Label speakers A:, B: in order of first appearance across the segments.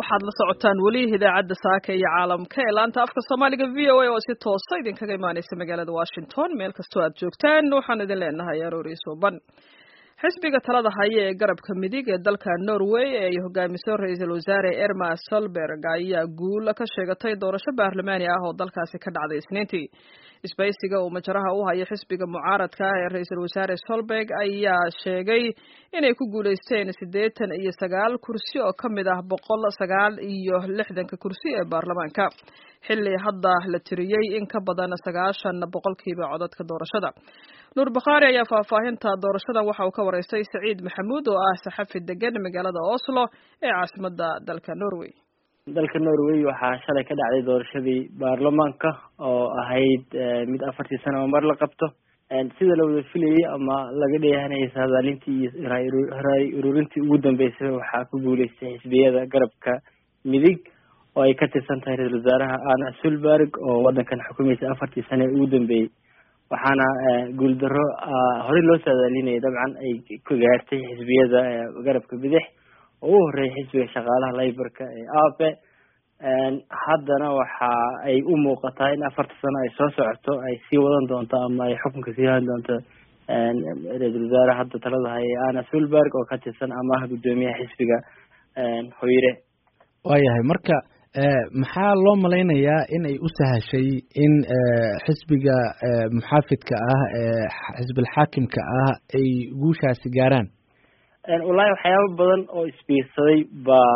A: waxaad la socotaan weli idaacadda saaka iyo caalamka ee laanta afka Soomaaliga VOA oo si toos ah idinkaga imaanaysa magaalada Washington meel kastoo aad joogtaan waxaan idin leenahay aroori suuban xisbiga talada haya ee garabka midig ee dalka Norway ee hogaamiso ra'iisul wasaare Erna Solberg ayaa guul ka sheegatay doorasho baarlamaani ah oo dalkaasi ka dhacday Isniintii isbaysiga oo majaraha u haya xisbiga mucaaradka ah ee ra'iisul wasaare Solberg ayaa sheegay inay ku guuleysteen 89 kursi oo kamid ah 169 kursi ee baarlamaanka xilli hadda la tiriyay in ka badan 90% codadka doorashada Nur Bukhari ayaa faahfaahinta doorashada waxa uu ka wareystay Saciid Maxamuud oo ah saxafi degan magaalada Oslo ee caasimadda dalka Norway
B: dalka Norway waxaa shalay ka dhacday doorashadii baarlamaanka oo ahayd mid 4 sano mar la qabto sida la wada filayay ama laga dheehanayay saadaalintii raay ururintii ugu dambeysay waxaa ku guuleystay xisbiyada garabka midig oo ay ka tirsan tahay ra'iisul wasaaraha Erna Solberg oo wadankan xukumaysa 4 sano ugu dambeeyay waxaana guuldaro hore loo saadaalinayay dabcan ay ku gaartay xisbiyada garabka bidix oo u horeeyay xisbiga shaqaalaha Labourka ee APE haddana waxa ay u muuqataa in 4 sano ay soo socoto ay sii wadan doonto ama ay xukunka sii hayn doonto ra'iisul wasaaraha hadda talada haya Erna Solberg oo ka tirsan ama gudoomiyaha xisbiga Hoyre
C: waayahay marka maxaa loo malaynayaa in ay u sahashay in xisbiga muxaafidka ah xisbil xaakimka ah ay guushaasi gaaraan
B: wallahi waxyaabo badan oo isbiirsaday baa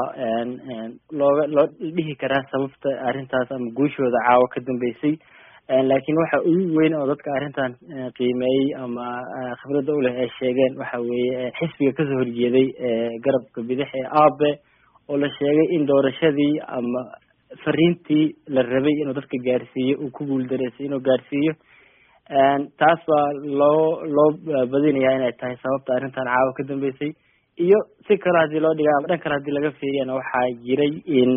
B: loo dhihi karaa sababta arrintaas ama guushooda caawa ka dambeysay laakiin waxa ugu weyn oo dadka arrintan qiimeeyay ama khibradda u leh ay sheegeen waxa weeye xisbiga kasoo horjeeday garabka bidix ee APE oo la sheegay in doorashadii ama fariintii la rabay inuu dadka gaarsiiyo uu ku guuldareysay inuu gaarsiiyo taas baa loo badinayaa inay tahay sababta arrintan caawa ka dambeysay iyo si kale haddii loo dhigaa ama dhan kale haddii laga fiiriyana waxaa jiray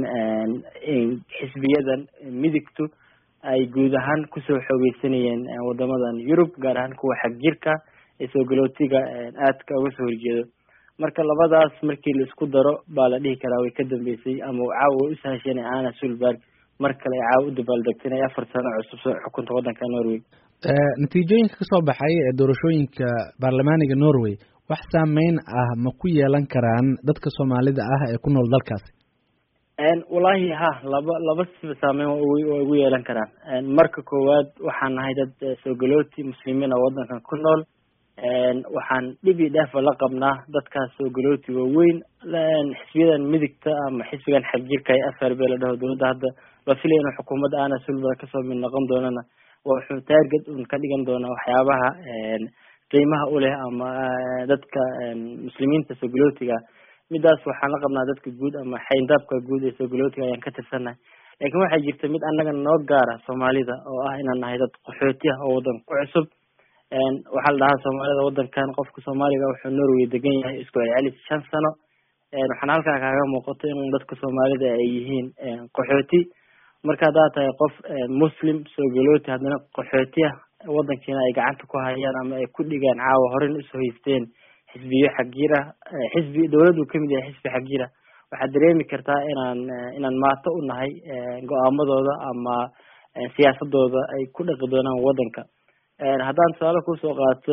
B: in xisbiyadan midigtu ay guud ahaan kusoo xoogeysanayeen wadamadan Yurub gaar ahaan kuwa xag jirka ee soo galootiga aadka uga soo horjeedo marka labadaas markii la isku daro baa la dhihi karaa way ka dambeysay ama caawa u sahasheen Erna Solberg mar kale caawa u dabaaldegtay 4 sano cusub soo xukunta wadanka Norway
C: natiijooyinka ka soo baxay ee doorashooyinka baarlamaaniga Norway wax saameyn ah ma ku yeelan karaan dadka Soomaalida ah ee ku nool dalkaasi
B: wallahi laba saameyn oo ugu yeelan karaan marka koowaad waxaan nahay dad soo galooti muslimiin oo wadankan ku nool waxaan dhibi dhaaf la qabnaa dadkaas soo galootiga weyn xisbiyadan midigta ama xisbigan xagjirka ay FRB la dhaho dowladda hadda la filayo in xukuumadda Erna Solberg ka soo mid noqon doonana wuxuu target ka dhigan doonaa waxyaabaha qiimaha u leh ama dadka muslimiinta soo galootiga midaas waxaan la qabnaa dadka guud ama xayndaabka guud ee soo galootiga ayaan ka tirsanahay laakiin waxaa jirta mid annaga noo gaara Soomaalida oo ah inaan nahay dad qaxooti ah oo wadan ku cusub waxaa la dhahaa Soomaalida wadankan qofka Soomaaliga wuxuu Norway degan yahay isku celcelis 5 sano waxaan halkaa kaaga muuqato in dadka Soomaalida ay yihiin qaxooti marka hadaa tahay qof muslim soo galooti haddana qaxooti ah wadankiina ay gacanta ku hayaan ama ay ku dhigaan caawa horin usoo haysteen xisbiyo xagjira xisbi dowladdu kamid yahay xisbi xagjira waxaad dareemi kartaa inaan maato u nahay go'aamadooda ama siyaasadooda ay ku dhaqi doonaan wadanka haddaan tusaale kusoo qaato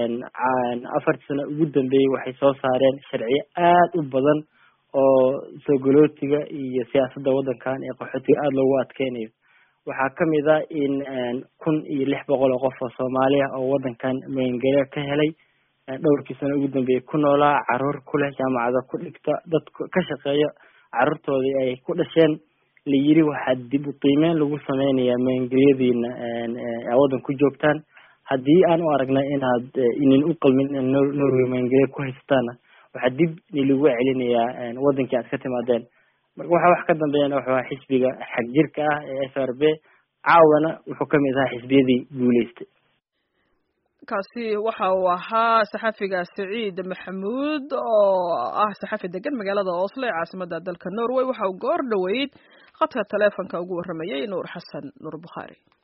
B: 4 sano ugu dambeeyay waxay soo saareen sharciyo aad u badan oo soo galootiga iyo siyaasadda wadankan ee qaxootiga aad loogu adkeynayo waxaa kamid ah in 1600 oo qof oo Soomaali ah oo wadankan maangeliya ka helay dhowrkii sano ugu dambeeyay ku noolaa caruur ku leh jaamacada ku dhigta dad ka shaqeeya caruurtoodii ay ku dhasheen la yiri waxaa dib u qiimeyn lagu sameynayaa maangeliyadiina wadan ku joogtaan haddii aan u aragnay inaad inin u qalmin Norway maangeliya ku haystaan waxaa dib lagu celinayaa wadankii aad ka timaadeen marka wax ka dambeeyana waxa xisbiga xag jirka ah ee FRB caawana wuxuu kamid ahaa xisbiyadii guuleystay
A: kaasi waxa uu ahaa saxafiga Saciid Maxamuud oo ah saxafi degan magaalada Oslo ee caasimadda dalka Norway waxa uu goor dhaweyd khadka taleefanka ugu waramayay Nuur Xasan Nuur Bukhari